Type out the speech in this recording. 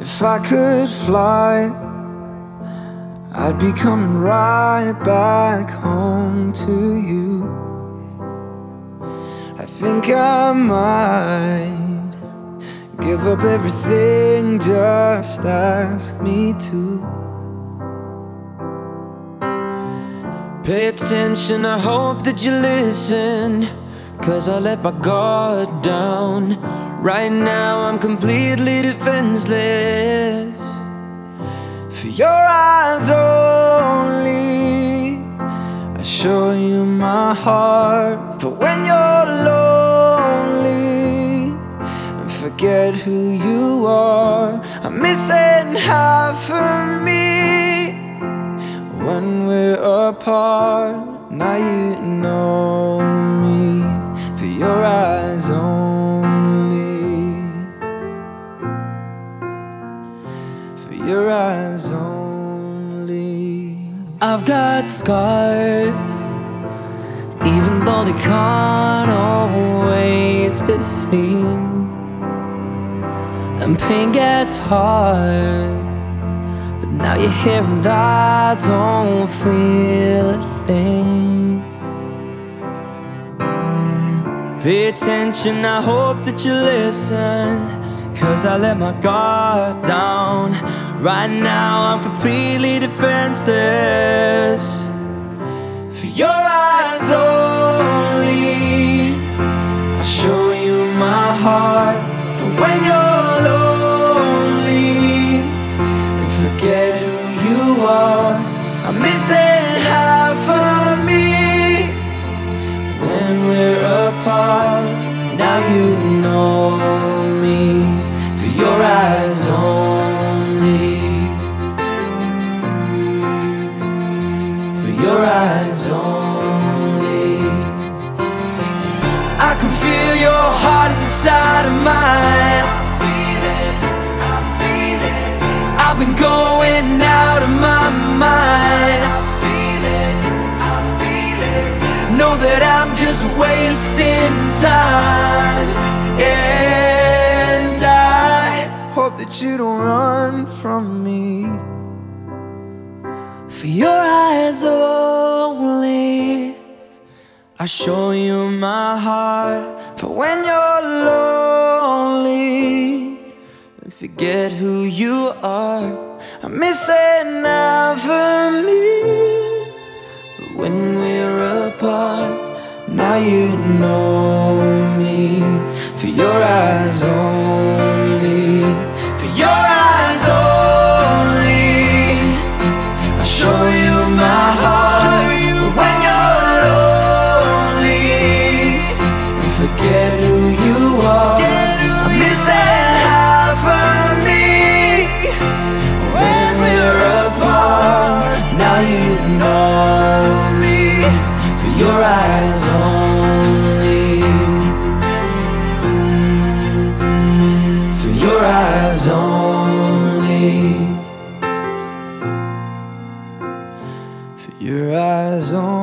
If I could fly, I'd be coming right back home to you. I think I might give up everything, just ask me to. Pay attention, I hope that you listen, 'cause I let my guard down. Right now I'm completely defenseless. For your eyes only, I show you my heart. For when you're lonely and forget who you are, I'm missing half of me when we're apart. Now you know me, for your eyes only, for your eyes only. I've got scars, even though they can't always be seen, and pain gets hard, but now you're here and I don't feel a thing. Pay attention, I hope that you listen, 'cause I let my guard down. Right now I'm completely defenseless. For your eyes only, I show you my heart. For when you're lonely and forget who you are, I'm missing half of me when we're apart. Now you know me, for your eyes only, for your eyes only. I can feel your heart inside of mine. I feel it, I feel it. I've been going out of my mind. I feel it, I feel it. Know that I'm just wasting time, and I hope that you don't run from me. For your eyes only, I show you my heart. For when you're lonely and forget who you are, I'm missing half of me. For when we're apart, now you know me, for your eyes only, for your eyes only. I show you my heart. For when you're lonely and forget who you are, I'm missing half of me when we're apart. Now you know me, for your eyes only, for your eyes only, for your eyes only.